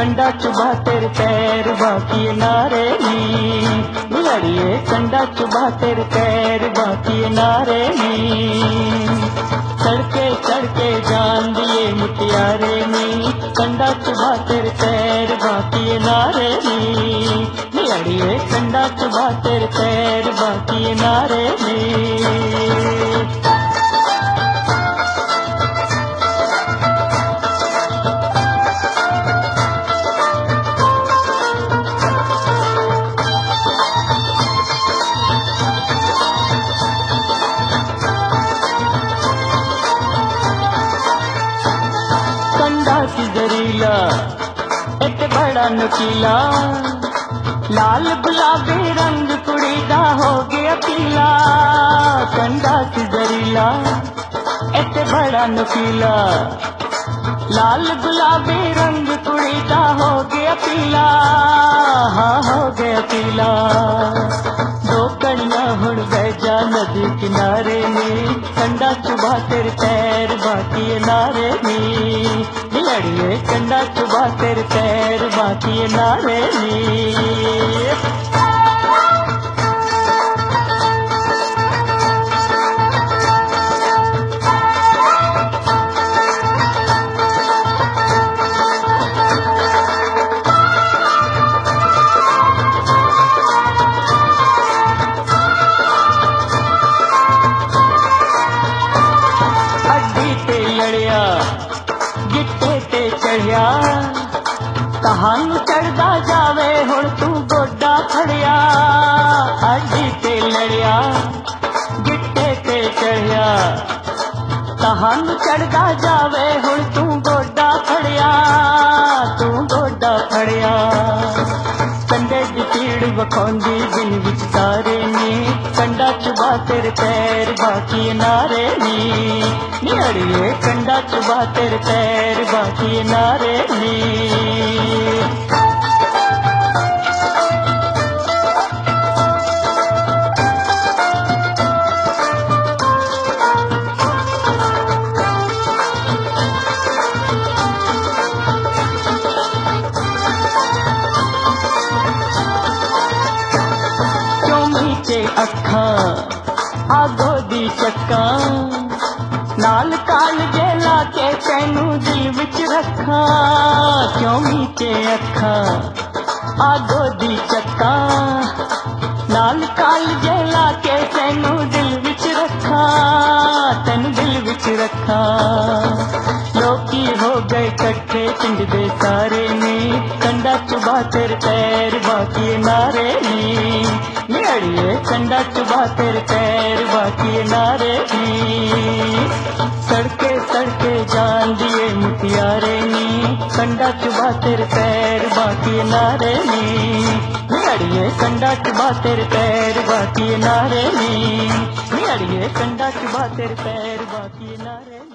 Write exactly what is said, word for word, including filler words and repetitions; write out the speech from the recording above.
कंडा चुबा तेरे पैर बाकी नारे नी, अड़िए कंडा चुबा तेरे पैर बाकी नारे नी। सड़के सड़के जान दिए मुटियारे नी, कंडा चुबा तेरे पैर बाकी नारे नी, अड़िए कंडा चुबा तेरे पैर बाकी नारे नी। जरीला इत बड़ा नुकीला, लाल गुलाबी रंग कुड़ी दा हो गया पीला। कंडा सी जरीला इत बड़ा नुकीला, लाल गुलाबी रंग कुड़ी दा हो गया पीला, हाँ हो गया पीला। दो कड़ियां हुण बह जा नदी किनारे में, कंडा चुबा तेरे पैर बाकी नारे नी, अड़िए कंडा चुबा तेरे पैर बाकी नारे नी। कहानू चढ़दा जावे हुण तू गोडा खड़िया, अड्डी ते लड़िया गिट्टे ते चढ़िया। कहानू चढ़दा जावे हुण तू गोडा खड़िया, तू गोडा खड़िया। कंडे दी पीड़ वखौंदी दिन विच तारे नी, कंडा चुबा तेरे पैर बाकी नारे नी, अड़िए कंडा चुबा तेरे पैर बाकी नारे नी। अखां आगो दी चक्का, नाल काल जेला के तैनू दिल विच रखा। क्यों मीचे अखां आगो दी चक्का, नाल काल जेला के तैनू दिल विच रखा, तैनू दिल विच रखा। लोकी हो गए कट्ठे पिंड दे सारे ने, कंडा चुबा तेरे पैर बाकी नारे नी, अड़िए कंडा चुबा तेरे पैर बाकी नारे नी। सड़के सड़के जान दिए मुटियारे नी, कंडा चुबा तेरे पैर बाकी नारे नी, अड़िए कंडा चुबा तेरे पैर बाकी नारे नी, अड़िए कंडा चुबा तेरे पैर बाकी नारे नी।